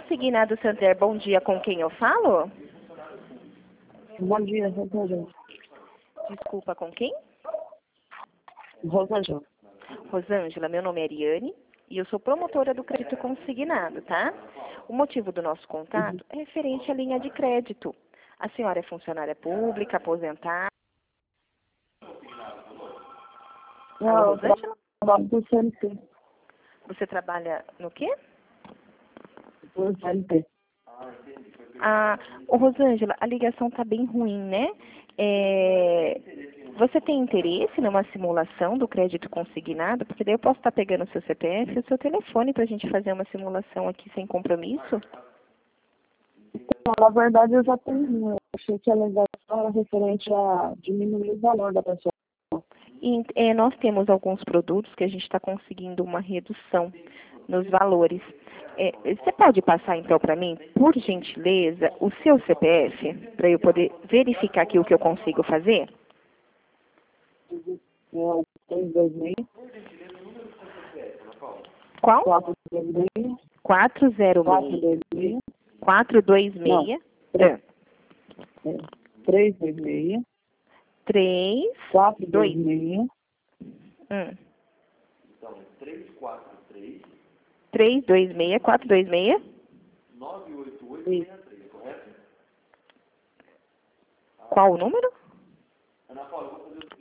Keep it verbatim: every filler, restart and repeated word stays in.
Consignado Santander, bom dia, com quem eu falo? Bom dia, Rosângela. Desculpa, com quem? Rosângela. Rosângela, meu nome é Ariane e eu sou promotora do crédito consignado, tá? O motivo do nosso contato Uhum. é referente à linha de crédito. A senhora é funcionária pública, aposentada? Alô, Não, eu Rosângela? trabalho do C L T. Você trabalha no quê? Do C L T. Ah, ô Rosângela, a ligação tá bem ruim, né? É, você tem interesse numa simulação do crédito consignado? Porque daí eu posso estar pegando o seu C P F e o seu telefone para a gente fazer uma simulação aqui sem compromisso? Então, na verdade, eu já tenho. Eu achei que a legislação era referente a diminuir o valor da pessoa. E, é, nós temos alguns produtos que a gente está conseguindo uma redução nos valores. É, você pode passar então para mim, por gentileza, o seu C P F, para eu poder verificar aqui o que eu consigo fazer? É o três dois seis, Qual? quatro dois seis, quatro zero quatro seis, dois seis, quatro dois não, seis, três, é, três dois seis, três quatro dois dois. seis, Hum. três dois seis, quatro dois seis. Qual o número?